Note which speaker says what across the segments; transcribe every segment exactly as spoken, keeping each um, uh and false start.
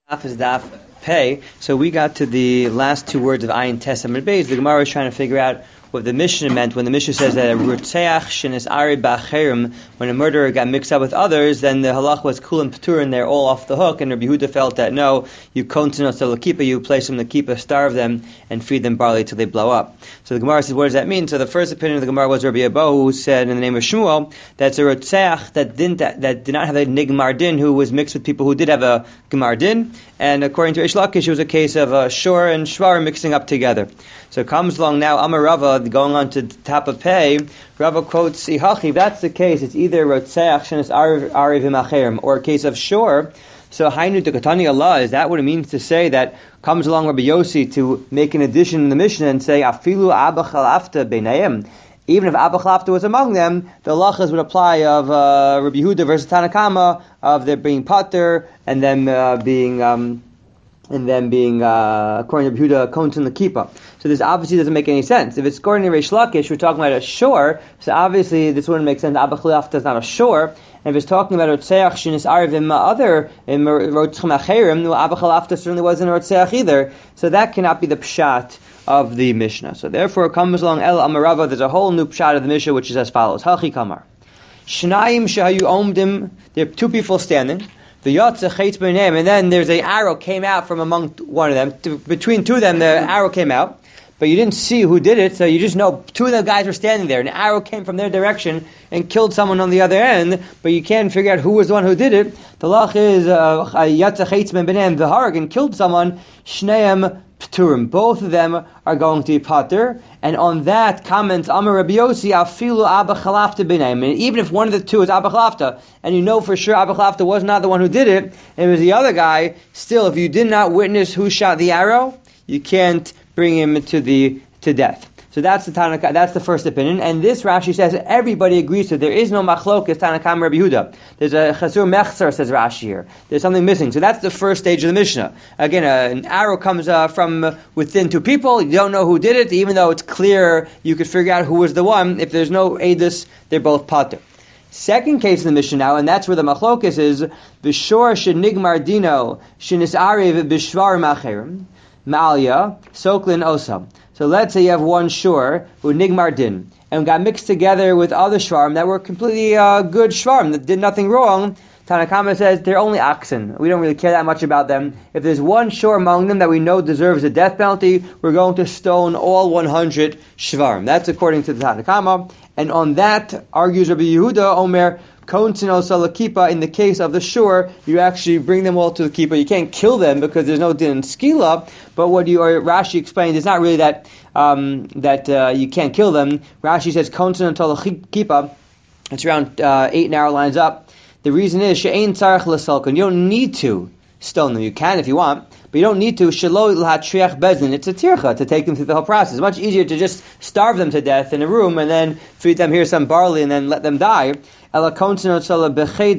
Speaker 1: Daf is daf pay. So we got to the last two words of Ayin Tes Amud Beis. The Gemara is trying to figure out what the Mishnah meant when the Mishnah says that a Rutzeach shenis ari b'acherim, when a murderer got mixed up with others, then the halach was kul and patur, and they're all off the hook. And Rabbi Yehuda felt that no, you kontin to l'kipa, you place them in the kippah, starve them, and feed them barley till they blow up. So the Gemara says, what does that mean? So the first opinion of the Gemara was Rabbi Abba, who said in the name of Shmuel that it's a Rutzeach that didn't that, that did not have a nigmar din, who was mixed with people who did have a gemar din. And according to Reish Lakish, it was a case of a shor and shvar mixing up together. So it comes along now, Amar Rava, going on to the top of pay, Rava quotes, Ihachi, if that's the case, it's either Rotzeach shenis ari v'macherim, or a case of shor. So Hainu Dekatani Allah, is that what it means to say that comes along Rabbi Yossi to make an addition in the Mishnah and say, Afilu Abba Chalafta Beinayim? Even if Abba Chalafta was among them, the halachas would apply of uh, Rabbi Yehuda versus Tanakama, of there being pater, and them uh, being... Um, and then being, uh, according to Yehuda, kontin the kippah. So this obviously doesn't make any sense. If it's according to Reish Lakish, we're talking about a shor, so obviously this wouldn't make sense. Abba Chalafta is not a shor. And if it's talking about Rotzeach shenis ariv in other, in Rotzchem Acherim, Abba Chalafta certainly wasn't a Rotzeach either. So that cannot be the pshat of the Mishnah. So therefore it comes along El Amarava, there's a whole new pshat of the Mishnah, which is as follows. Hachi Kamar. Shnayim shahayu omdim, there are two people standing. The Yotze Chetz B'nei, and then there's an arrow came out from among one of them. To, between two of them, the arrow came out, but you didn't see who did it, so you just know two of the guys were standing there. An arrow came from their direction and killed someone on the other end, but you can't figure out who was the one who did it. The lach is Yotze Chetz B'nei, the Harag, killed someone. Shneim Pturim. Both of them are going to be pater, and on that comments Amar Rabbi Yossi Afilu Abba Chalafta B'nei. And even if one of the two is Abba Chalafta, and you know for sure Abba Chalafta was not the one who did it, and it was the other guy, still, if you did not witness who shot the arrow, you can't bring him to the to death. So that's the Tanaka, that's the first opinion, and this Rashi says everybody agrees to it. There is no machlokas Tanakam Rabbi Yehuda. There's a chasur mechzer, says Rashi here. There's something missing. So that's the first stage of the Mishnah. Again, uh, an arrow comes uh, from uh, within two people. You don't know who did it, even though it's clear you could figure out who was the one. If there's no edus, they're both pater. Second case in the Mishnah now, and that's where the machlokas is v'shor shenigmar dino shenisariv b'shvar macherim malya soklin osam. So let's say you have one shur who nigmar din and got mixed together with other shvarm that were completely uh, good shvarm that did nothing wrong. Tanakama says they're only oxen. We don't really care that much about them. If there's one shur among them that we know deserves a death penalty, we're going to stone all one hundred shvarm. That's according to the Tanakama. And on that argues Rabbi Yehuda Omer kontin also l'kippah. In the case of the shur, you actually bring them all to the kippah. You can't kill them because there's no din in skila. But what you or Rashi explained, it's not really that um, that uh, you can't kill them. Rashi says kontin until l'kippah. It's around uh, eight narrow lines up. The reason is she'ein tzarich l'salkon. You don't need to stone them. You can if you want, but you don't need to. Shelo l'hatriach bezdin. It's a tircha to take them through the whole process. It's much easier to just starve them to death in a room and then feed them here some barley and then let them die. It sounds like from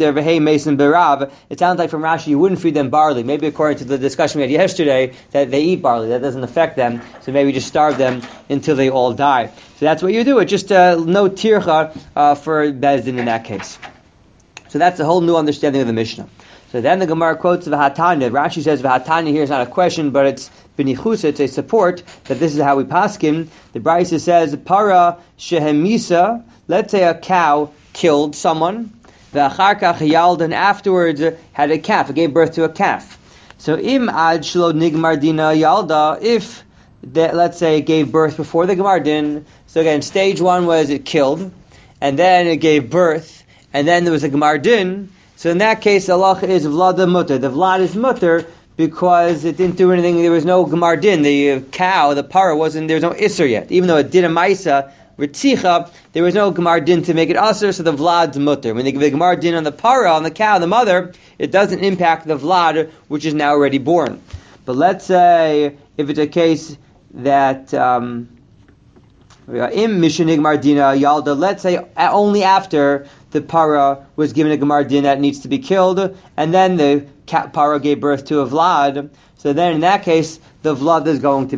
Speaker 1: Rashi you wouldn't feed them barley. Maybe according to the discussion we had yesterday that they eat barley. That doesn't affect them. So maybe just starve them until they all die. So that's what you do. It's just uh, no tircha uh, for bezdin in that case. So that's a whole new understanding of the Mishnah. So then the Gemara quotes V'hatanya. Rashi says V'hatanya here is not a question, but it's b'nichusa, it's a support that this is how we paskin. The Brisa says para shehemisa. Let's say a cow killed someone. V'achar kach yald, and afterwards had a calf. It gave birth to a calf. So im ad shlo nigmar dina yalda. If that, let's say it gave birth before the gemar din. So again, stage one was it killed, and then it gave birth, and then there was a gemar din. So in that case, Allah is vlada mutter. The vlad is mutter because it didn't do anything. There was no gemar din. The cow, the para, wasn't. There was no isser yet, even though it did a maisa ritzicha. There was no gemar din to make it usher. So the vlad's mutter. When they give the gemar din on the para, on the cow, the mother, it doesn't impact the vlad, which is now already born. But let's say if it's a case that um, im mishanig mardina yalda. Let's say only after the para was given a gemar din that needs to be killed, and then the para gave birth to a vlad. So then in that case, the vlad is going to be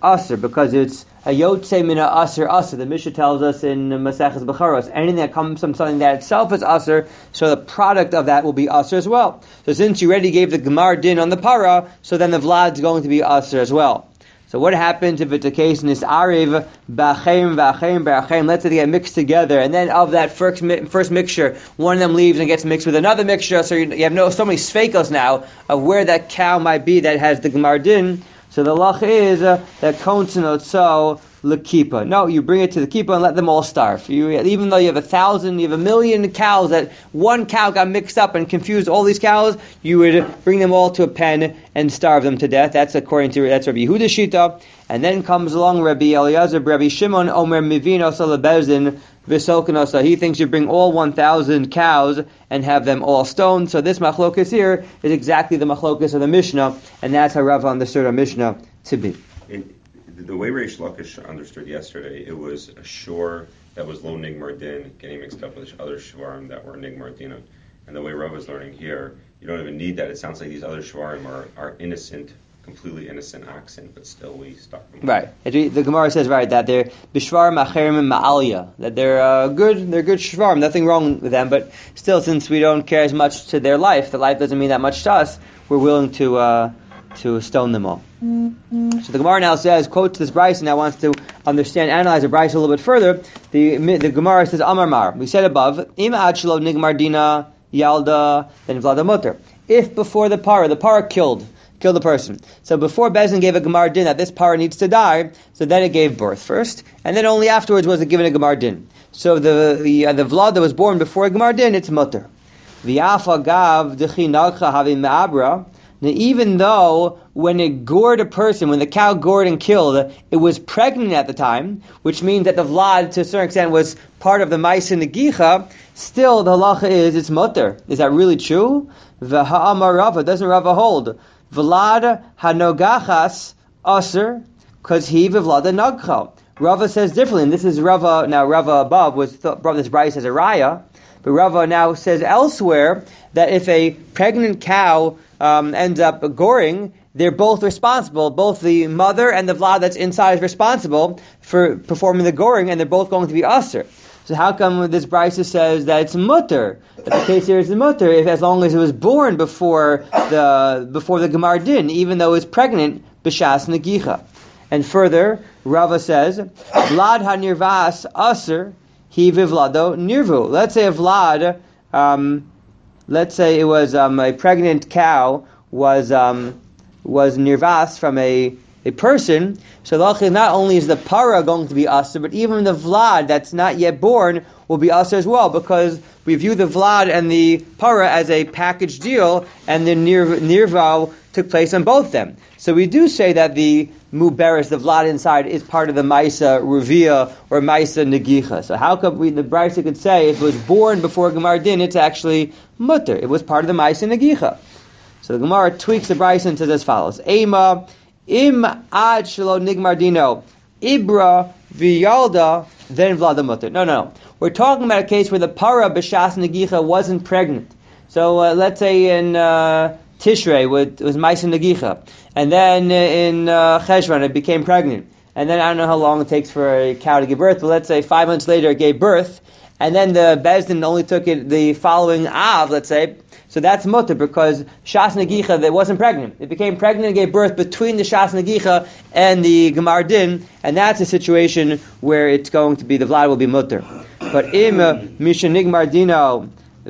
Speaker 1: aser, because it's a yotze mina aser aser. The Mishnah tells us in Maseches Becharos, anything that comes from something that itself is aser, so the product of that will be aser as well. So since you already gave the gemar din on the para, so then the vlad's going to be aser as well. So what happens if it's a case in this ariv b'acheim v'acheim b'acheim? Let's say they get mixed together, and then of that first first mixture, one of them leaves and gets mixed with another mixture. So you, you have no so many sfeikos now of where that cow might be that has the gemar din. So the lach is uh, that kontzin so l'kipa. No, you bring it to the kipa and let them all starve. You, even though you have a thousand, you have a million cows, that one cow got mixed up and confused all these cows, you would bring them all to a pen and starve them to death. That's according to that's Rabbi Yehuda Shita. And then comes along Rabbi Eliezer, Rabbi Shimon, Omer Mivino Salabezin Visokanosa. He thinks you bring all one thousand cows and have them all stoned. So this machlokas here is exactly the machlokas of the Mishnah, and that's how Rav understood our Mishnah to be.
Speaker 2: In, the way Reish Lakish understood yesterday, it was a shore that was low nigmar din getting mixed up with other shvarim that were nigmar dinan. And the way Rav is learning here, you don't even need that. It sounds like these other shvarim are, are innocent, completely innocent oxen, but still we stop them.
Speaker 1: Right. The Gemara says right that they're bishvarim acherim ma'alya, that they're uh, good, they're good shvarim, nothing wrong with them, but still, since we don't care as much to their life, the life doesn't mean that much to us, we're willing to uh, to stone them all. Mm-hmm. So the Gemara now says, quotes this Bryce, and now wants to understand, analyze the Bryce a little bit further. The the Gemara says, Amar Mar. We said above, Im achlo nigmar dina yalda then vlada mutter. If before the para, the para killed, killed the person. So before Bezdin gave a gemar din that this para needs to die, so then it gave birth first, and then only afterwards was it given a gemar din. So the the, uh, the vlad that was born before a gemar din, it's mutter. V'yafa gav dechi nagcha havim me'abra. Now, even though when it gored a person, when the cow gored and killed, it was pregnant at the time, which means that the vlad, to a certain extent, was part of the ma'aseh negicha, still the halacha is it's mutter. Is that really true? V'ha'amar Rava, doesn't Rava hold? Vlad hanogachas aser, because he v'vlada nagcha. Rava says differently, and this is Rava, now Rava above was th- brought this Bryce as a raya, but Rava now says elsewhere that if a pregnant cow um, ends up goring, they're both responsible. Both the mother and the vlad that's inside is responsible for performing the goring, and they're both going to be aser. So how come this Bryce says that it's mutter? That the case here is the mutter, if as long as it was born before the before the gemar din, even though it's pregnant, b'shas negicha. And further, Rava says, vlad hanirvas aser he vivlado nirvu. Let's say a vlad, um, let's say it was um, a pregnant cow was um, was nirvas from a a person. So not only is the para going to be aser, but even the vlad that's not yet born will be aser as well, because we view the vlad and the para as a package deal, and the nir, nirval took place on both them. So we do say that the muberes, the vlad inside, is part of the maisa ruvia or maisa negicha. So how come we, the Brisa could say if it was born before Gemar Din, it's actually mutter. It was part of the maisa negicha. So the Gemara tweaks the Brisa and says as follows: Ema im ad shelo nigmar dino ibra v'yalda then vlada mutter. No, no, no. We're talking about a case where the para b'shas negicha wasn't pregnant. So uh, let's say in uh, Tishrei it was maisa negicha, and then in uh, Cheshvan it became pregnant, and then I don't know how long it takes for a cow to give birth, but let's say five months later it gave birth, and then the Bezdin only took it the following Av, let's say, so that's mutter because shas negicha that wasn't pregnant. It became pregnant and gave birth between the shas negicha and the gemar din, and that's a situation where it's going to be the vlad will be mutter. But im misha nigmar dino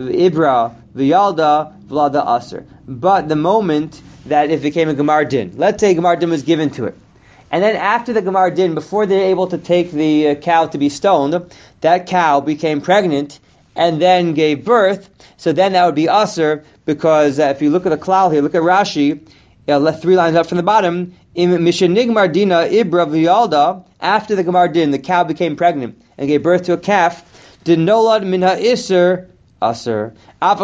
Speaker 1: ibra v'yalda vlada aser. But the moment that it became a gemar din, let's say gemar din was given to it, and then after the gemar din, before they're able to take the uh, cow to be stoned, that cow became pregnant and then gave birth. So then that would be aser, because uh, if you look at the klal here, look at Rashi, uh, left three lines up from the bottom. Im mishenigmar dina ibra v'yalda. After the gemar din, the cow became pregnant and gave birth to a calf. Dinolad min ha'isr aser.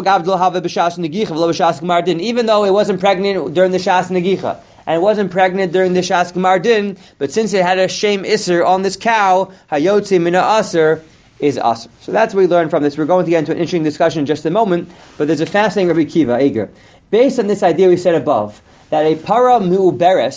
Speaker 1: Even though it wasn't pregnant during the shas negicha, and it wasn't pregnant during the shas gemar din, but since it had a shame iser on this cow, hayotzi mina aser is aser. So that's what we learned from this. We're going to get into an interesting discussion in just a moment, but there's a fascinating Rabbi Kiva Eger. Based on this idea we said above, that a para mu'uberes,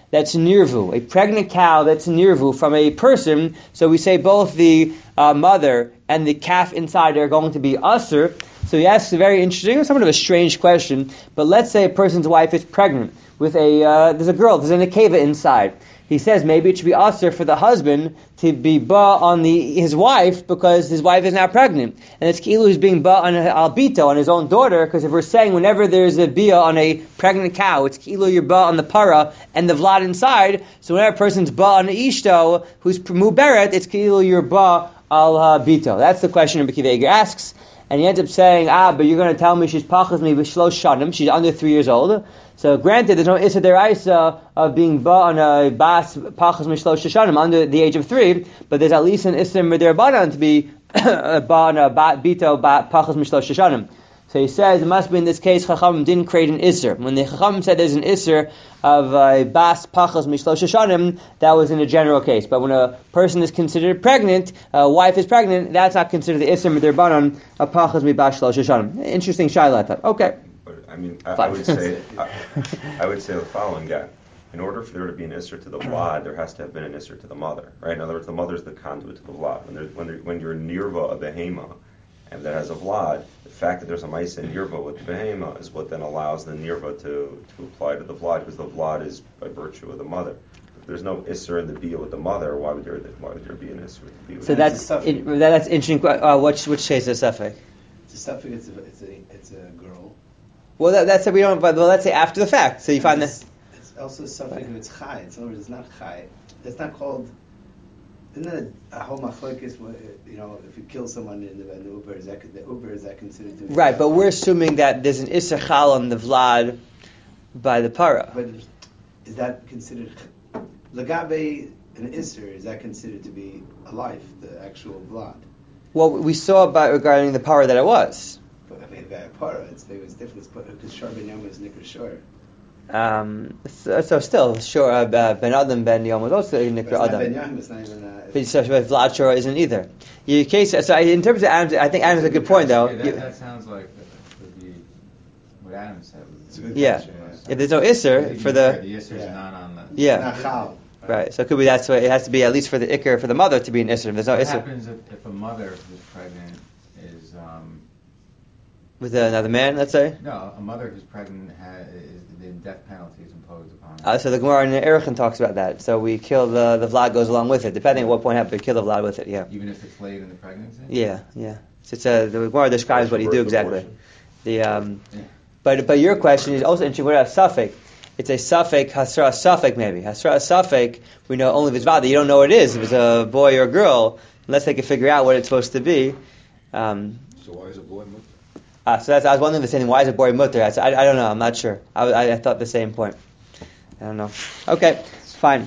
Speaker 1: that's nirvu, a pregnant cow that's nirvu from a person, so we say both the uh, mother and the calf inside are going to be usher. So he asks a very interesting, somewhat of a strange question, but let's say a person's wife is pregnant with a, uh, there's a girl, there's a nekeva inside. He says maybe it should be usher for the husband to be ba on the his wife because his wife is now pregnant. And it's ki'ilu who's being ba on albito, on his own daughter, because if we're saying whenever there's a bia on a pregnant cow, it's ki'ilu you're ba on the para and the vlad inside. So whenever a person's ba on the ishto, who's muberet, it's ki'ilu you're ba al bito. That's the question Rabbi Akiva Eiger asks. And he ends up saying, ah, but you're going to tell me she's pachas me v'shlosh shanim, she's under three years old. So granted, there's no issa deraisa of being ba on a bas pachas mishlosh shanim under the age of three, but there's at least an issa midirabanan to be ba on a bito pachas mishlosh shanim. So he says it must be in this case Chachamim didn't create an isser. When the Chachamim said there's an isser of a bas pachas mishlosh shanim, that was in a general case. But when a person is considered pregnant, a wife is pregnant, that's not considered the isser midirabanan of pachas mibas shlosh shanim. Interesting shayla, I thought. Okay.
Speaker 2: I mean, I, I would say, I, I would say the following: yeah, in order for there to be an isser to the vlad, there has to have been an isser to the mother, right? In other words, the mother is the conduit to the vlad. When there, when there, when you're nirva a behema, and that has a vlad, the fact that there's a ma'isa nirva with the behema is what then allows the nirva to, to apply to the vlad, because the vlad is by virtue of the mother. If there's no isser in the bia with the mother, why would there why would there be an isser with the bia?
Speaker 1: So that's it, that's interesting. Uh, which which case is suffix?
Speaker 3: It's a suffix. It's a it's a, it's a girl.
Speaker 1: Well, that, that's we don't. But well, let's say after the fact. So you
Speaker 3: and
Speaker 1: find
Speaker 3: it's,
Speaker 1: that
Speaker 3: it's also suffix if it's chai. It's in other words, it's not chai. It's not called. Isn't it a whole machlokes? You know, if you kill someone in the, in the uber, is that the uber is that considered to be
Speaker 1: right? But we're assuming that there's an isser chal on the vlad by the para.
Speaker 3: But is that considered lagabe an isser? Is that considered to be a life, the actual vlad?
Speaker 1: Well, we saw about regarding the para that it was.
Speaker 3: But I mean, by a para, it's maybe it's different because shor ben yom is nikra shor.
Speaker 1: Um, so, so still, sure, uh, Ben Adam Ben Yom was also Nikra Adam.
Speaker 3: Ben Yom, it's not even. Uh,
Speaker 1: but so, Vlad Shor isn't either. Your case, so I, in terms of Adam's, I think Adam's a good point though.
Speaker 4: Yeah, that, that sounds like would be what Adam said.
Speaker 1: Yeah.
Speaker 3: yeah.
Speaker 1: If there's no Isser for the,
Speaker 4: the Isser is
Speaker 3: yeah.
Speaker 4: not on the.
Speaker 1: Yeah.
Speaker 3: Not chal.
Speaker 1: Right. right. So it could be that's why it has to be at least for the Iker for the mother to be an Isser. If there's no
Speaker 4: what
Speaker 1: Isser.
Speaker 4: What happens if, if a mother who's pregnant is um,
Speaker 1: with another man, let's say?
Speaker 4: No, a mother who's pregnant has is, the death penalty is imposed upon her.
Speaker 1: Uh, so the Gemara in Erechim talks about that. So we kill the the Vlad goes along with it, depending on what point happens. We kill the Vlad with it. Yeah.
Speaker 4: Even if it's late in the pregnancy.
Speaker 1: Yeah, yeah. So it's a, the Gemara describes what you do exactly. The um,
Speaker 4: yeah.
Speaker 1: but but your question is also interesting. What about suffix? It's a suffix, hasra suffix maybe. Hasra suffix, we know only if it's Vada. You don't know what it is. If it's a boy or a girl, unless they can figure out what it's supposed to be. Um,
Speaker 5: so why is a boy mutter?
Speaker 1: Uh, so that's, I was wondering the same thing. Why is a boy mutter? I, I, I don't know. I'm not sure. I, I, I thought the same point. I don't know. Okay, fine.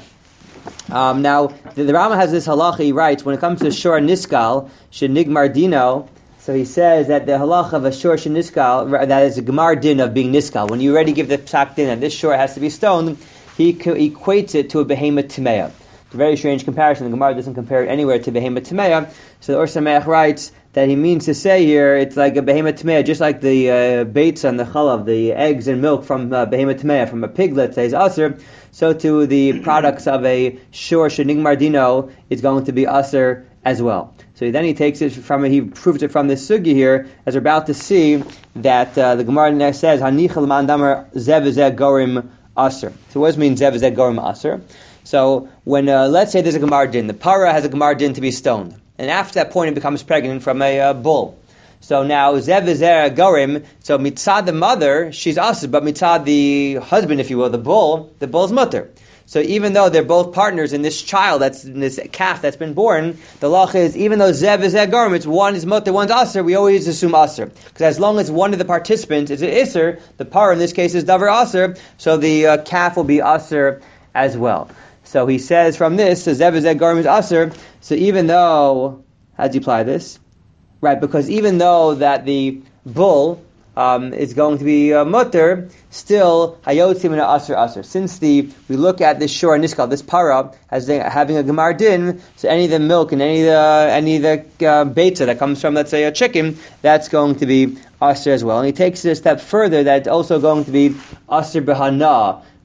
Speaker 1: Um, now, the, the Rama has this halacha. He writes, when it comes to shor niskal, shenigmar dino, so he says that the halacha of a shor sheniskal, that is a gemar din of being niskal. When you already give the psak din and this shor has to be stoned, he co- equates it to a behemoth timeah. It's a very strange comparison. The Gemara doesn't compare it anywhere to behemoth timeah. So the Or Sameach writes that he means to say here, it's like a behemoth tameah, just like the uh, baits and the chalav, the eggs and milk from uh, behemoth tameah, from a piglet, says aser, so to the products of a shor shenigmar dino is going to be aser as well. So then he takes it from, he proves it from this sugi here, as we're about to see, that uh, the Gemara next says, hanichel man damar zev zeh gorim aser. So what does it mean zev zeh gorim aser? So when, uh, let's say there's a gemar din, the para has a gemar din to be stoned. And after that point, it becomes pregnant from a uh, bull. So now, Zev Zera Gorim, so mitzad the mother, she's us, but mitzad the husband, if you will, the bull, the bull's mutter. So even though they're both partners in this child, that's in this calf that's been born, the law is, even though Zev Zera Gorim, it's one is mutter, one's aser, we always assume aser. Because as long as one of the participants is an iser, the par in this case is davar aser, so the uh, calf will be aser as well. So he says from this, so Zev Zera Gorim is aser, so even though, how do you apply this? Right, because even though that the bull um, is going to be uh, mutter, still hayotzim and aser aser. Since the we look at this shor niskal, this para as they, having a gemar din, so any of the milk and any of the any of the uh, beitza that comes from, let's say, a chicken, that's going to be aser as well. And he takes it a step further that it's also going to be aser behana.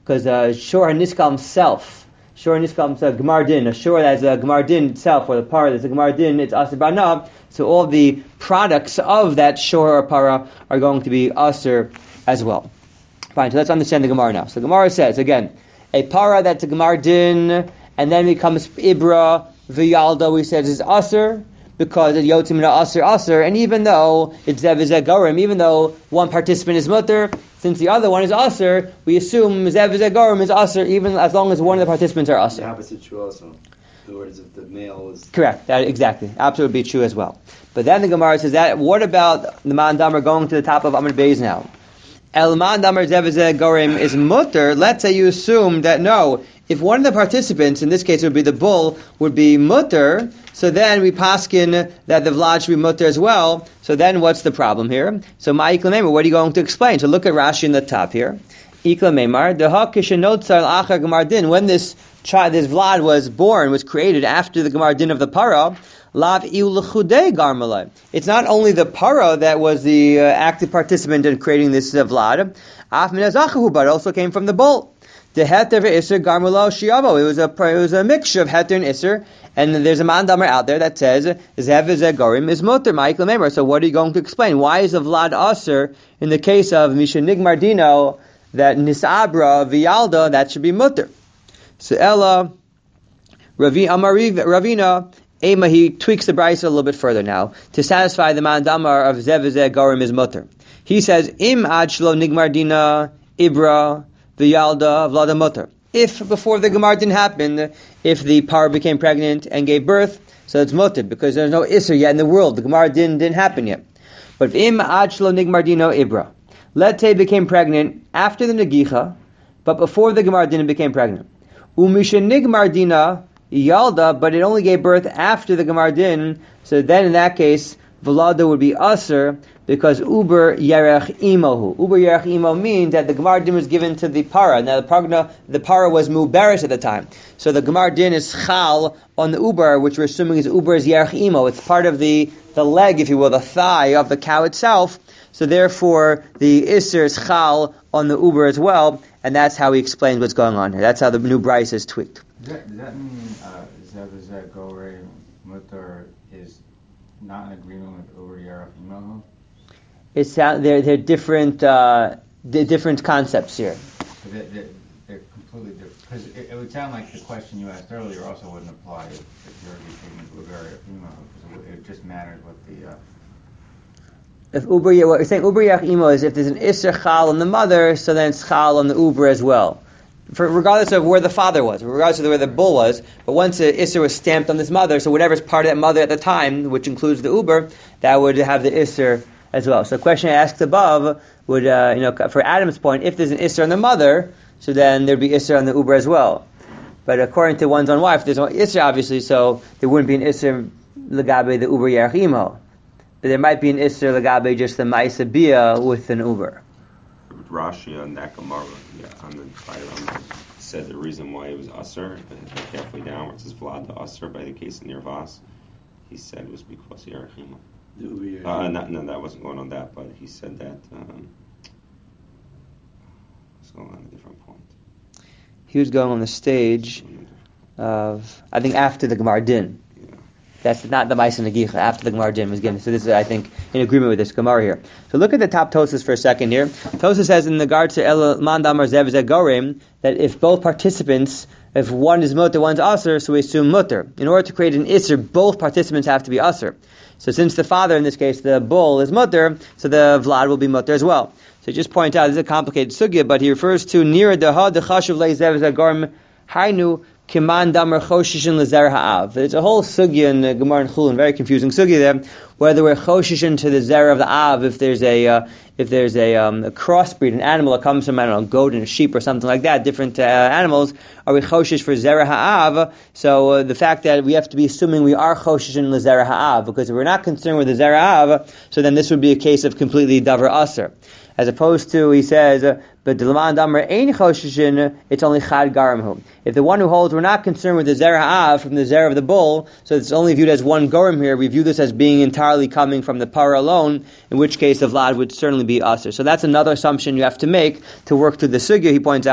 Speaker 1: because uh, shor niskal himself, shor niskal himself, gemar din, a shor that's a gemar din itself, or the para that's a gemar din, it's aser banav. So all the products of that shor or para are going to be aser as well. Fine. So let's understand the Gemara now. So the Gemara says again, a para that's a gemar din and then becomes ibra v'yalda. We said is aser because it yotzim aser aser, and even though it's zev zeh gorim, even though one participant is mutter, since the other one is aser, we assume zev zeh gorim is aser, even as long as one of the participants are aser.
Speaker 3: The opposite true also. In other words, if the male was
Speaker 1: correct, that exactly, absolutely be true as well. But then the Gemara says that what about the man damar going to the top of Amud Beis now? El man damar zev zeh gorim is mutter. Let's say you assume that no, if one of the participants, in this case it would be the bull, would be mutter, so then we paskin that the vlad should be mutter as well. So then what's the problem here? So ma'ikla memar, what are you going to explain? So look at Rashi in the top here. Ikla memar, the hakishanotzar achar gemar din. When this child, this vlad was born, was created after the gemar din of the para, lav iul chudei garmalai. It's not only the para that was the uh, active participant in creating this uh, vlad. Af minazachahu, but it also came from the bull. The heter ve'isr garmalo shiavo. It was a it was a mixture of heter and isr. And there's a mandamar out there that says zev zeh gorim is mutter ma'ikla memar. So what are you going to explain? Why is a vlad aser in the case of misha nigmar dino that nisabra v'yalda that should be mutter? So Ella Ravi Amari Ravina Ema, he tweaks the brayso a little bit further now to satisfy the mandamar of zev zeh gorim is mutter. He says im ad shlo nigmar dina ibra v'yalda vlada mutter. If before the gemar didn't happen, if the par became pregnant and gave birth, so it's mutter because there's no isser yet in the world. The gemar didn't didn't happen yet. But im ad shlo nigmar dina ibra, let's say became pregnant after the negicha, but before the gemar didn't became pregnant. Umisha nigmar dina yalda, but it only gave birth after the gemar din, so then in that case, Vlada would be aser, because uber yerech imohu. Uber yerech imo means that the gemar din was given to the para. Now the paragna, the para was muberes at the time. So the gemar din is chal on the uber, which we're assuming is uber is yerech imo. It's part of the, the leg, if you will, the thigh of the cow itself. So therefore, the isser is chal on the uber as well, and that's how he explains what's going on here. That's how the new brayso is tweaked.
Speaker 4: Does that, does that mean uh, zev zeh gorim mutter is not in agreement with Uber Yerach Imahu?
Speaker 1: It's they're they're different uh, they're different concepts here.
Speaker 4: So they're, they're, they're completely different. Because it, it would sound like the question you asked earlier also wouldn't apply if, if you're taking Uber Yerach Imahu, because it, it just matters what the. Uh,
Speaker 1: If Uber, what you're saying Uber Yerach Imo is if there's an Isser Chal on the mother, so then it's Chal on the Uber as well. For, regardless of where the father was, regardless of where the bull was, but once the Isser was stamped on this mother, so whatever's part of that mother at the time, which includes the Uber, that would have the Isser as well. So the question I asked above would, uh, you know, for Adam's point, if there's an Isser on the mother, so then there'd be Isser on the Uber as well. But according to one's own wife, there's no Isser obviously, so there wouldn't be an Isser Lagabe the Uber Yerach Imo. But there might be an Isser Lagabe just the Ma'isa Bia with an Uber.
Speaker 2: Rashi on that Gemara, yeah, on the Chayram, said the reason why it was Aser, but halfway down where it says Vlad the Aser by the case of Nirvas, he said it was because of Yerachim. Uh, not, no, that wasn't going on that, but he said that. Um, it's going on a different point.
Speaker 1: He was going on the stage of, I think, after the Gemar Din. That's not the Ma'isa Negicha, after the Gemara Din was given. So this is, I think, in agreement with this Gemara here. So look at the top Tosas for a second here. Tosas says in regards to El Man Damar Zev Zeh Gorim, that if both participants, if one is mutter, one's aser, so we assume mutter. In order to create an isser, both participants have to be aser. So since the father, in this case, the bull, is mutter, so the vlad will be mutter as well. So just point out, this is a complicated sugya, but he refers to near daha the chashuv le Zev Zeh Gorim hainu Kiman damar choshishin lezer ha'av. There's a whole sugya in uh, Gemara and Chulun, very confusing sugya there, whether we're choshishin to the zer of the av if there's a uh, if there's a, um, a crossbreed, an animal that comes from I don't know, a goat and a sheep or something like that, different uh, animals. Are we choshish for zer ha'av? So uh, the fact that we have to be assuming we are choshishin lezer ha'av, because if we're not concerned with the zer ha'av, so then this would be a case of completely davar aser. As opposed to, he says, but Dilman Damar Ein Choshishin, it's only Chad Garimhu. If the one who holds we're not concerned with the Zer Ha'av from the Zer of the bull, so it's only viewed as one Gorim here, we view this as being entirely coming from the Para alone, in which case the Vlad would certainly be Aser. So that's another assumption you have to make to work through the Sugya, he points out,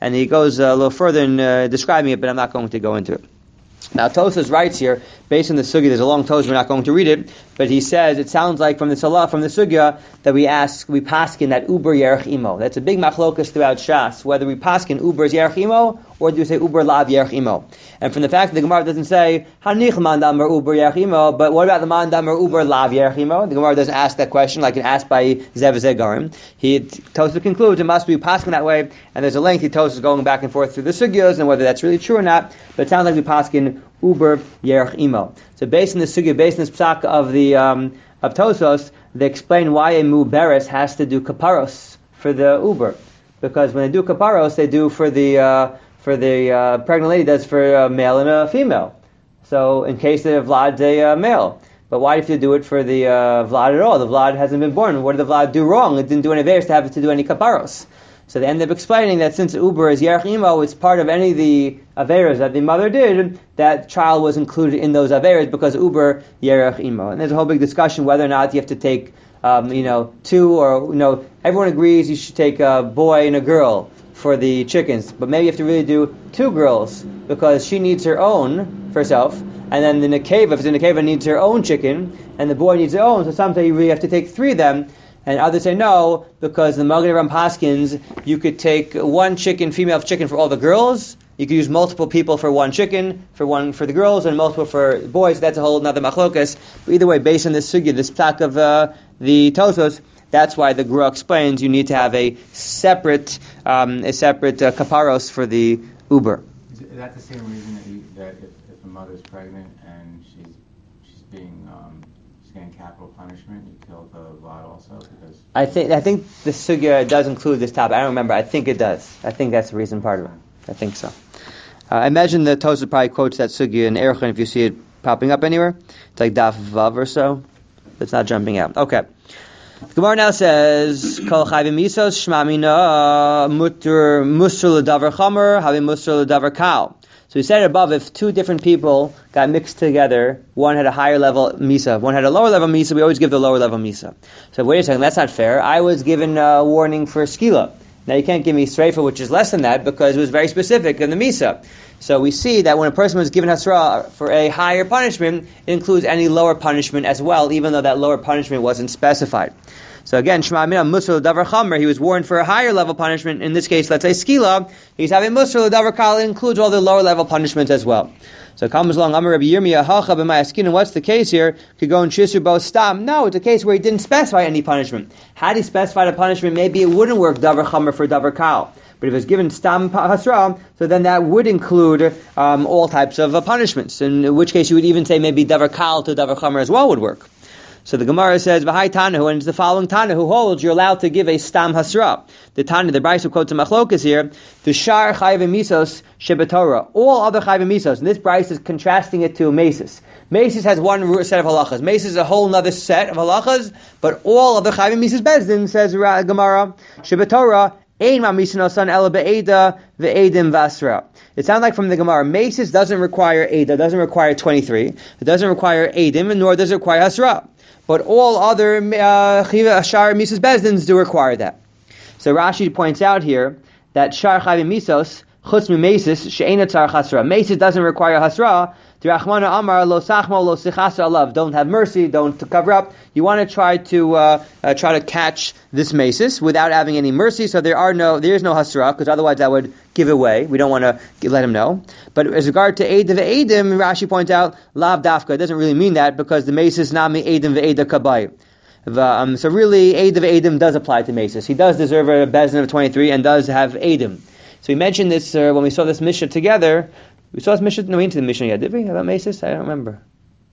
Speaker 1: And he goes a little further in uh, describing it, but I'm not going to go into it. Now, Tosfos writes here, based on the sugya, there's a long Tosfos, we're not going to read it, but he says, it sounds like from the salah, from the sugya, that we ask, we paskin that uber yerech imo. That's a big machlokas throughout Shas, whether we paskin uber yerech imo, or do we say uber lav yerech imo. And from the fact that the Gemara doesn't say, hanich mandam or uber yerech imo, but what about the mandam or uber lav yerech imo? The Gemara doesn't ask that question like it asked by Zev Zegarim. He, Tosfos concludes, it must be paskin that way, and there's a lengthy Tosfos going back and forth through the sugyas, and whether that's really true or not, but it sounds like we paskin uber yerech imo. So based on the sugya, based on this psak of the um, of Tosfos, they explain why a muberes has to do kaparos for the uber, because when they do kaparos, they do for the uh, for the uh, pregnant lady does for a male and a female. So in case the Vlad's a uh, male, but why do you have to do it for the uh, Vlad at all? The Vlad hasn't been born. What did the Vlad do wrong? It didn't do any averes to have it to do any kaparos. So they end up explaining that since uber is yerech imo, it's part of any of the averas that the mother did, that child was included in those averas because uber yerech imo. And there's a whole big discussion whether or not you have to take, um, you know, two or, you know, everyone agrees you should take a boy and a girl for the chickens, but maybe you have to really do two girls because she needs her own for herself, and then the nekeva, if it's a nekeva, needs her own chicken, and the boy needs their own, so sometimes you really have to take three of them. And others say no, because the Magen Avraham Paskins, you could take one chicken, female chicken for all the girls. You could use multiple people for one chicken, for one for the girls, and multiple for boys. That's a whole another machlokas. But either way, based on this sugya, this psak of uh, the Tosfos, that's why the Gura explains you need to have a separate, um, a separate uh, kaparos for the uber.
Speaker 4: Is that the same reason that, you, that if, if a mother's pregnant and she's she's being um, getting capital punishment, you kill the Vlad also? Because
Speaker 1: I think I think the sugya does include this topic. I don't remember. I think it does. I think that's the reason part of it. I think so. Uh, I imagine the Tosfos probably quotes that sugya in Erechon if you see it popping up anywhere. It's like Daf Vav or so. It's not jumping out. Okay. The Gemara now says, Kol chayvim misos shmamina mutter musr l'davar chamer havim musr l'davar kal. So we said above, if two different people got mixed together, one had a higher level misa, one had a lower level misa, we always give the lower level misa. So wait a second, that's not fair. I was given a warning for skila. Now you can't give me sreifa, which is less than that, because it was very specific in the misa. So we see that when a person was given hasra for a higher punishment, it includes any lower punishment as well, even though that lower punishment wasn't specified. So again, Shema Mina Musr L'Davar Chamer, he was warned for a higher level punishment. In this case, let's say skila. He's having Musr L'Davar Kal, it includes all the lower level punishments as well. So it comes along, Amar Rabbi Yirmiyah Hacha b'Mayaskin, and what's the case here? Could go in Shisur Bo Stam. No, it's a case where he didn't specify any punishment. Had he specified a punishment, maybe it wouldn't work Davar Chamer for Davar Kal. But if it's given Stam Hasra, so then that would include um, all types of uh, punishments. In which case you would even say maybe Davar Kal to Davar Chamer as well would work. So the Gemara says, V'hai Tanahu, and it's the following Tana who holds you're allowed to give a Stam Hasra. The Tana, the Brisa quotes a Machlokas here, the Shar Chayvim Misos Shebetorah. All other Chayvim Misos, and this Brisa is contrasting it to Mesis. Mesis has one set of halachas. Mesis is a whole other set of halachas, but all other Chayvim Misos Bezdin, says Gemara, Shebetorah, Ein Ma Misinosan Ela Be'eda Ve'edim Vasra. It sounds like from the Gemara, Mesis doesn't require Eda, doesn't require twenty-three, it doesn't require Edim, nor does it require Hasra. But all other Chiva uh, Shar Misos Bezdins do require that. So Rashi points out here that Shar Chayvim Misos, Chutz Mesis, She'ena Tzar Hasra. Mesis doesn't require Hasra. D'Rachmana Amar Lo Sachmo Lo Sichasa Alav. Don't have mercy, don't cover up. You want to try to uh, uh, try to catch this Mesis without having any mercy. So there are no, there is no Hasra, because otherwise that would give away. We don't want to let him know. But as regard to Eidim Ve'edim, Rashi points out Lav Dafka. It doesn't really mean that, because the Mesis Nami Eidim Ve'eda Kabai. Um, so really, Eidim Ve'edim does apply to Mesis. He does deserve a Bezdin of twenty-three and does have Eidim. So we mentioned this uh, when we saw this Mishnah together. We saw this Mishnah, no, we didn't see the Mishnah yet, did we? About Mesis? I don't remember.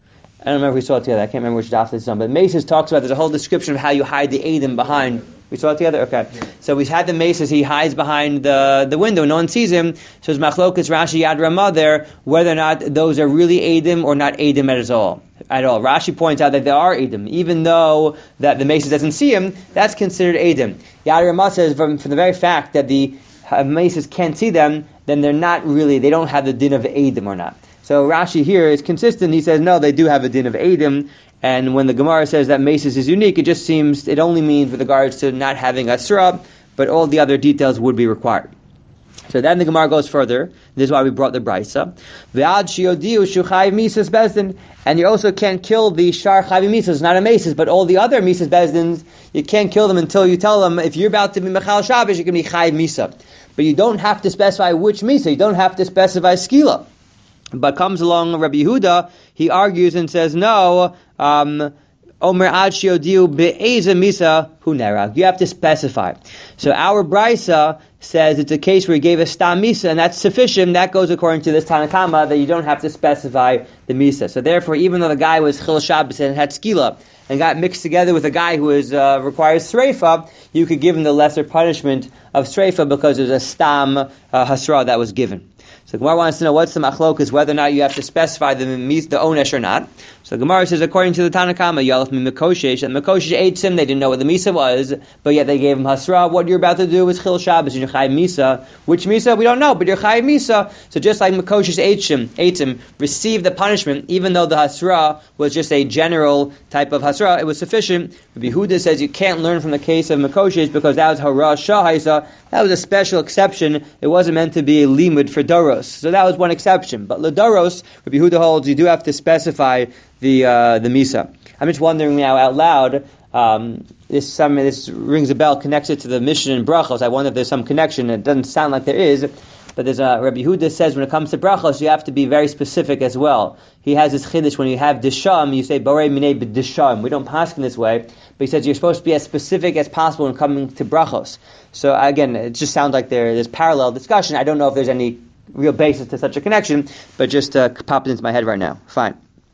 Speaker 1: I don't remember if we saw it together. I can't remember which daf this is on. But Mesis talks about, there's a whole description of how you hide the Eidim behind. We saw it together? Okay. Yeah. So we had the Mesis, he hides behind the, the window, no one sees him. So it's Machlokas Rashi Yad Ramah there, whether or not those are really Eidim or not Eidim at all. At all. Rashi points out that there are Eidim. Even though that the Mesis doesn't see him, that's considered Eidim. Yad Ramah says from, from the very fact that the uh, Mesis can't see them, then they're not really, they don't have the din of Eidim or not. So Rashi here is consistent. He says, no, they do have a din of Eidim. And when the Gemara says that Mesis is unique, it just seems, it only means with regards to not having Asra, but all the other details would be required. So then the Gemara goes further. This is why we brought the Brisa. V'ad shiodiu shuchayv misas bezdin. And you also can't kill the shar chayv misas, not a maces, but all the other misas bezdins, you can't kill them until you tell them, if you're about to be mechal Shabbos, you can be chayv misa. But you don't have to specify which misa. You don't have to specify skila. But comes along Rabbi Yehuda, he argues and says, no, um, Omer ad shiodiu be'eza misa hu nerag. You have to specify. So our Brisa says it's a case where he gave a stam misa, and that's sufficient. That goes according to this Tanakama, that you don't have to specify the misa. So therefore, even though the guy was chil Shabbos and had skila, and got mixed together with a guy who is uh, requires sreifa, you could give him the lesser punishment of sreifa because there's a stam uh, hasra that was given. So the Gemara wants to know what's the machlokas, whether or not you have to specify the the onesh or not. So the Gemara says, according to the Tanakama, Yalef mi Mekoshesh, and Mekoshesh ate sim, they didn't know what the misa was, but yet they gave him hasra. What you're about to do is chil Shabbos, and you're chayiv misa. Which misa? We don't know, but you're chayiv misa. So just like Mekoshesh ate sim, ate sim, received the punishment, even though the hasra was just a general type of hasra, it was sufficient. Rabbi Yehuda says you can't learn from the case of Mekoshesh because that was hara shahaisa. That was a special exception. It wasn't meant to be a limud for Doros. So that was one exception. But Ladoros, Rabbi Yehuda holds, you do have to specify the uh, the Misa. I'm just wondering now out loud, um, this some this rings a bell, connects it to the Mishnah in Brachos. I wonder if there's some connection. It doesn't sound like there is. But there's a, Rabbi Yehuda says when it comes to Brachos, you have to be very specific as well. He has this chiddush, when you have Disham, you say, Borei minei b'Disham. We don't pass in this way. But he says you're supposed to be as specific as possible when coming to Brachos. So again, it just sounds like there, there's parallel discussion. I don't know if there's any real basis to such a connection, but just uh, popped into my head right now. Fine.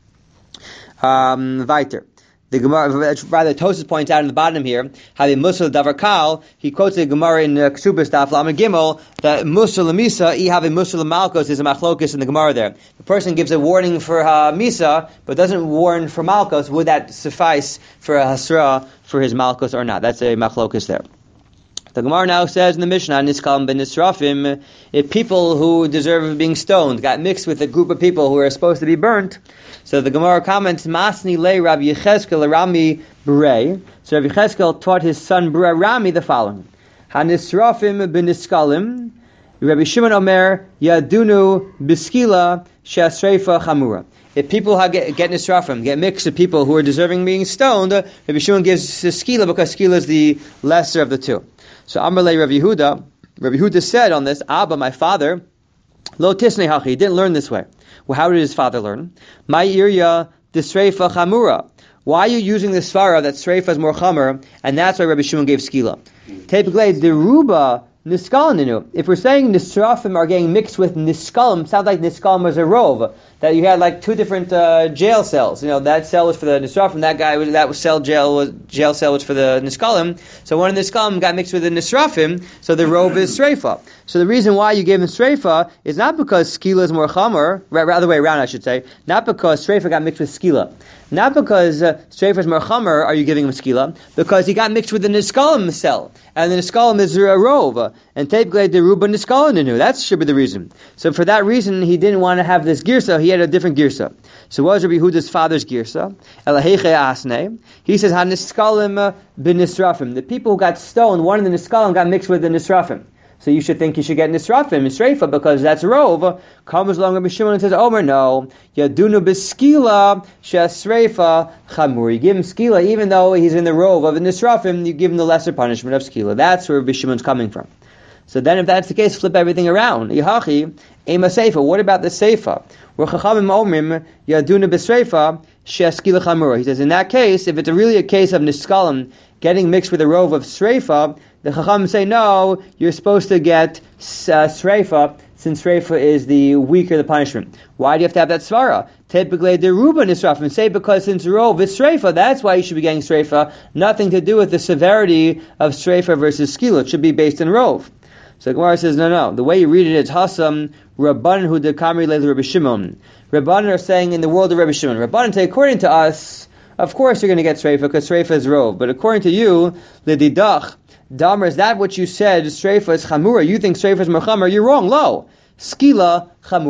Speaker 1: Um, weiter. The Gemara, rather, Tosfos points out in the bottom here, having Mussel Davar Kal, he quotes the Gemara in uh, Ksubas Daf Lamed Gimel, that Mussel Misa, I having Mussel Malkos is a machlokus in the Gemara there. The person gives a warning for uh, Misa, but doesn't warn for Malkos. Would that suffice for a Hasra for his Malkos or not? That's a machlokus there. The Gemara now says in the Mishnah, Niskalim ben Nisrafim, if people who deserve being stoned got mixed with a group of people who are supposed to be burnt. So the Gemara comments, Masni le Rabbi Yecheskel Rami Berei. So Rabbi Yecheskel taught his son Berei Rami the following: Hanisrafim ben Niskalim, Rabbi Shimon Omer Yadunu Biskila Shasreifa Chamura. If people get, get nisrafim, get mixed with people who are deserving being stoned, Rabbi Shimon gives skila because skila is the lesser of the two. So Amalei Rabbi Yehuda, Rabbi Yehuda said on this, Abba, my father, lo tisnei hachi, he didn't learn this way. Well, how did his father learn? My irya disreifa chamura. Why are you using the svara that sreifa is more chamer, and that's why Rabbi Shimon gave skila? Teipglei deruba niskalin. If we're saying nisrafim are getting mixed with niskalim, sounds like niskalim was a rov. That you had like two different uh, jail cells. You know, that cell was for the nisrafim, that guy was, that was cell jail was jail cell was for the niskalim. So one of the niskalim got mixed with the nisrafim, so the rov is sreifa. So the reason why you gave him sreifa is not because skila is more chamer, rather other way around I should say, not because sreifa got mixed with skila. Not because uh, sreifa is more chamer are you giving him skila, because he got mixed with the niskalim cell. And the niskalim is a rov. And teipglei deruba niskalin. That should be the reason. So for that reason, he didn't want to have this girsa. He had a different girsa. So what was Rabbi Yehuda's father's girsa? Elaheiche asne. He says, "Haniskalim bin nisrafim." The people who got stoned, one of the niskalim got mixed with the nisrafim. So you should think you should get nisrafim, nisreifa, because that's rov. Comes along Rabbi Shimon and says, Omer, no. Yadunu b'skila shesreifa chamur. You give him skila, even though he's in the rov of the nisrafim, you give him the lesser punishment of skila. That's where Rabbi Shimon's coming from. So then if that's the case, flip everything around. Yihachi, ema seifa. What about the seifa? Where chachamim omrim, yadunu b'sreifa sheskila chamura. He says, in that case, if it's really a case of niskalim getting mixed with a rov of sreifa, the chachamim say, no, you're supposed to get uh, sreifa, since sreifa is the weaker the punishment. Why do you have to have that svara? Typically, the ruba nisrafim. Say because since rov is sreifa, that's why you should be getting sreifa. Nothing to do with the severity of sreifa versus skila. It should be based on rov. So Gemara says, no, no. The way you read it is Hasam Rabban hu dekamri le Rabbi Shimon. Rabbanan are saying in the world of Rabbi Shimon. Rabbanan say, according to us, of course you're going to get sreifa because sreifa is rov. But according to you, l'didach damer, is that what you said? Sreifa is chamura. You think sreifa is merchamer. You're wrong. Lo skila chamura.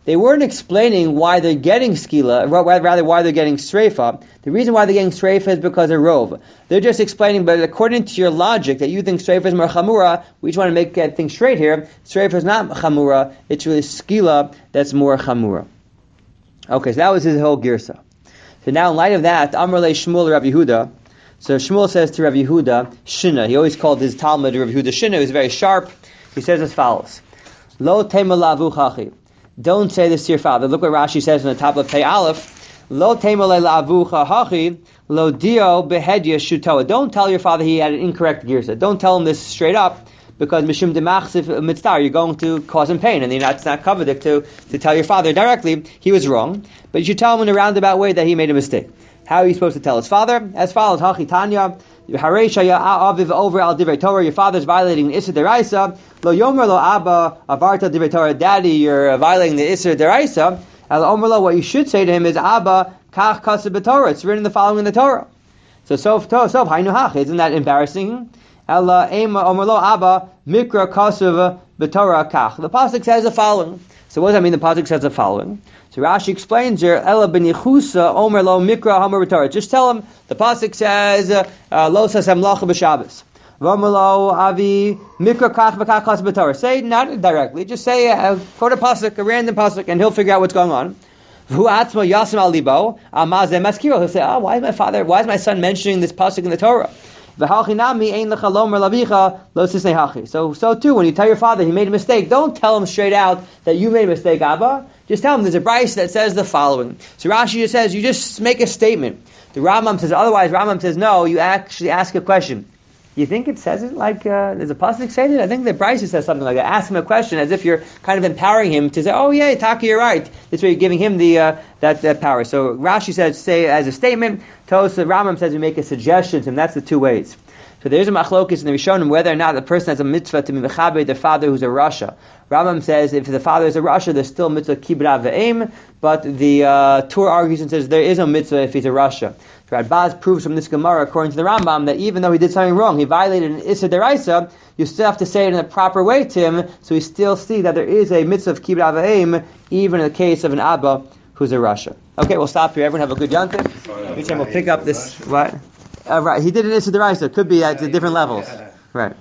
Speaker 1: they weren't explaining why they're getting skila, rather why they're getting streifa. The reason why they're getting streifa is because of rov. They're just explaining, but according to your logic that you think streifa is more chamura, we just want to make get things straight here. Streifa is not chamura; it's really skila that's more chamura. Okay, so that was his whole girsa. So now, in light of that, Amar le Shmuel Rav Yehuda. So Shmuel says to Rav Yehuda, Shina. He always called his Talmud Rav Yehuda Shina. He was very sharp. He says as follows: Lo tema lavu chachi. Don't say this to your father. Look what Rashi says on the top of Pei Aleph. Lo tema lavu chachi. Lo dio behedya shutoa. Don't tell your father he had an incorrect girsa. Don't tell him this straight up, because mishum demachsif mitzvah, you're going to cause him pain, and it's not covered to to tell your father directly he was wrong. But you should tell him in a roundabout way that he made a mistake. How are you supposed to tell his father? As follows: Hachi Tanya, Hareshaya aviv over al divrei Torah. Your father's violating the Isser Deraisa. Lo yomer lo abba avarta divrei Torah. Daddy, you're violating the Isser Deraisa. Al omer lo, what you should say to him is Abba kach kaseh b'Torah. It's written the following in the Torah. So sof to sof hainu hach. Isn't that embarrassing? Ella ema omer lo Abba mikra kaseh b'Torah kach. The pasuk says the following. So what does that mean? The pasuk says the following. So Rashi explains here, Ella ben Yechusa omer lo mikra hamar b'Torah. Just tell him the pasuk says lo sasem lacha b'Shabbos. V'omer lo avi mikra kach v'kach kas b'Torah. Say not directly, just say uh, quote a pasuk, a random pasuk, and he'll figure out what's going on. V'hu atzmo yasem al libo amazeh maskiro. He'll say, oh, why is my father, why is my son mentioning this pasuk in the Torah? So, so too, when you tell your father he made a mistake, don't tell him straight out that you made a mistake, Abba. Just tell him there's a brayso that says the following. So Rashi just says, you just make a statement. The Rambam says, otherwise Rambam says, no, you actually ask a question. You think it says it like, uh, there's a pasuk saying it? I think the brayso says something like that. Ask him a question as if you're kind of empowering him to say, oh yeah, Taki, you're right. This way you're giving him the uh, that, that power. So Rashi says, say as a statement. Tosa Rambam says we make a suggestion to him. That's the two ways. So there's a machlokes in the Rishonim whether or not the person has a mitzvah to be mechaber their father who's a rasha. Rambam says if the father is a rasha, there's still mitzvah kibra ve'em, but the uh, Tur argues and says there is no mitzvah if he's a rasha. So Radbaz proves from this Gemara, according to the Rambam, that even though he did something wrong, he violated an Issa Deraisa, you still have to say it in the proper way to him, so we still see that there is a mitzvah of kibra ve'em, even in the case of an Abba who's a rasha. Okay, we'll stop here. Everyone have a good yontif. Each time we'll pick up this, what? Uh, right, he did an Issa Deraisa. Could be at different levels. Right.